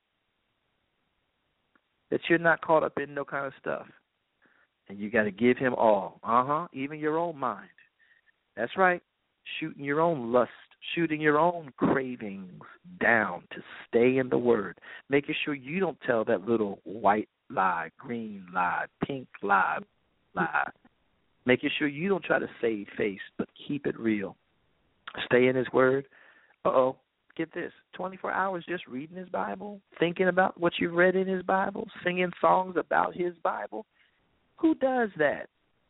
that you're not caught up in no kind of stuff. And you got to give him all. Uh-huh, even your own mind. That's right, shooting your own lust, shooting your own cravings down to stay in the Word, making sure you don't tell that little white lie, green lie, pink lie, lie, making sure you don't try to save face but keep it real. Stay in his Word. Uh-oh. Get this, twenty-four hours just reading his Bible, thinking about what you've read in his Bible, singing songs about his Bible. Who does that?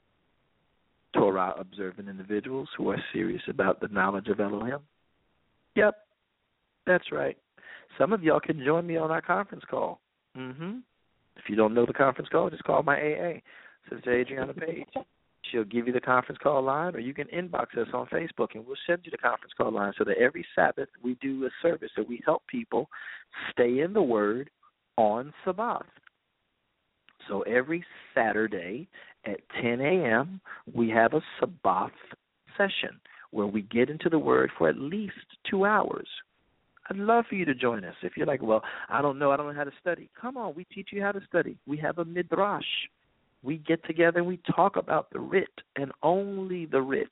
Torah-observant individuals who are serious about the knowledge of Elohim. Yep, that's right. Some of y'all can join me on our conference call. Mm-hmm. If you don't know the conference call, just call my A A, Sister Adriana Page. She'll give you the conference call line, or you can inbox us on Facebook, and we'll send you the conference call line so that every Sabbath we do a service that we help people stay in the Word on Sabbath. So every Saturday at ten a.m., we have a Sabbath session where we get into the Word for at least two hours. I'd love for you to join us. If you're like, well, I don't know, I don't know how to study. Come on, we teach you how to study. We have a midrash. We get together and we talk about the writ and only the writ.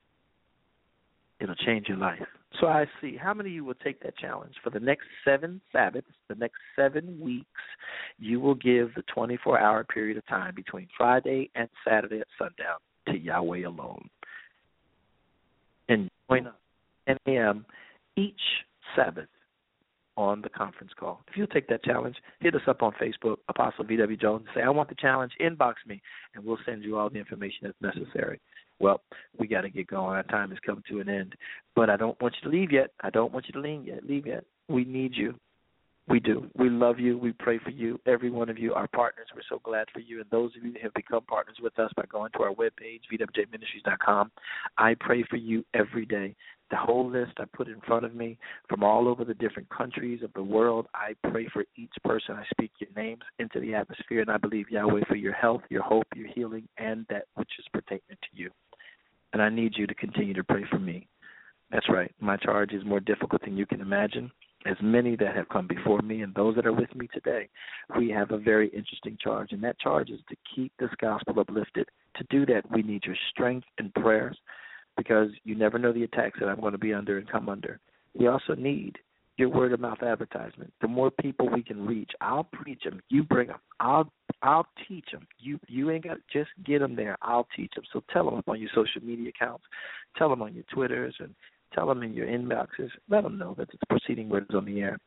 It'll change your life. So I see. How many of you will take that challenge? For the next seven Sabbaths, the next seven weeks, you will give the twenty-four hour period of time between Friday and Saturday at sundown to Yahweh alone. And join us at ten a.m. each Sabbath on the conference call. If you'll take that challenge, hit us up on Facebook, Apostle V W Jones, say, I want the challenge, inbox me, and we'll send you all the information that's necessary. Well, we got to get going. Our time has come to an end. But I don't want you to leave yet. I don't want you to leave yet. Leave yet. We need you. We do. We love you. We pray for you. Every one of you are partners. We're so glad for you. And those of you that have become partners with us by going to our webpage, v w j ministries dot com, I pray for you every day. The whole list I put in front of me from all over the different countries of the world, I pray for each person. I speak your names into the atmosphere, and I believe, Yahweh, for your health, your hope, your healing, and that which is pertaining to you. And I need you to continue to pray for me. That's right. My charge is more difficult than you can imagine. As many that have come before me and those that are with me today, we have a very interesting charge, and that charge is to keep this gospel uplifted. To do that, we need your strength and prayers, because you never know the attacks that I'm going to be under and come under. We also need your word-of-mouth advertisement. The more people we can reach, I'll preach them. You bring them. I'll I'll teach them. You you ain't got to just get them there. I'll teach them. So tell them on your social media accounts. Tell them on your Twitters, and tell them in your inboxes. Let them know that the Proceeding Word is on the air.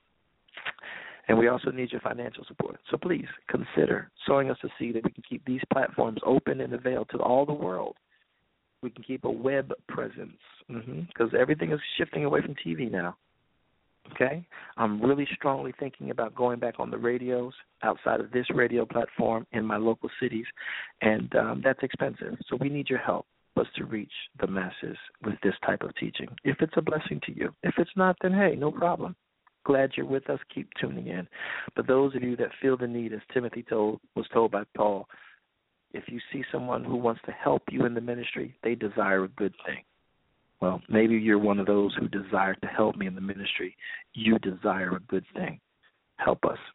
And we also need your financial support. So please consider sowing us a seed that we can keep these platforms open and available to all the world. We can keep a web presence, because mm-hmm, everything is shifting away from T V now. Okay? I'm really strongly thinking about going back on the radios outside of this radio platform in my local cities, and um, that's expensive. So we need your help us to reach the masses with this type of teaching, if it's a blessing to you. If it's not, then hey, no problem. Glad you're with us. Keep tuning in. But those of you that feel the need, as Timothy told was told by Paul, if you see someone who wants to help you in the ministry, they desire a good thing. Well, maybe you're one of those who desire to help me in the ministry. You desire a good thing. Help us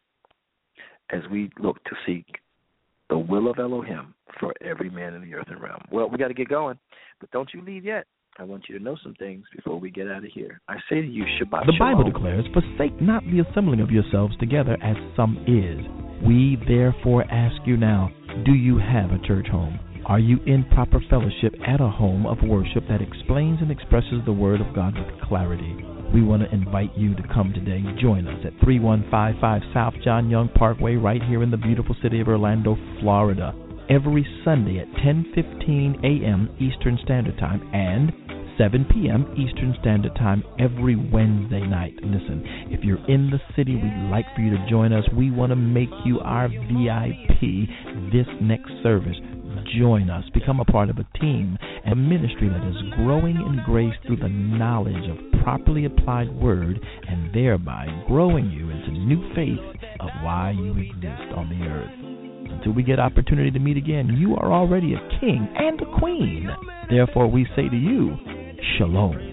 as we look to seek the will of Elohim for every man in the earthen realm. Well, we got to get going, but don't you leave yet. I want you to know some things before we get out of here. I say to you, Shabbat The Shalom. Bible declares, forsake not the assembling of yourselves together as some is. We therefore ask you now, do you have a church home? Are you in proper fellowship at a home of worship that explains and expresses the Word of God with clarity? We want to invite you to come today. Join us at three one five five South John Young Parkway right here in the beautiful city of Orlando, Florida, every Sunday at ten fifteen a.m. Eastern Standard Time and seven p.m. Eastern Standard Time every Wednesday night. Listen, if you're in the city, we'd like for you to join us. We want to make you our V I P this next service. Join us. Become a part of a team and a ministry that is growing in grace through the knowledge of properly applied word and thereby growing you into new faith of why you exist on the earth. Until we get opportunity to meet again, you are already a king and a queen. Therefore, we say to you, Shalom.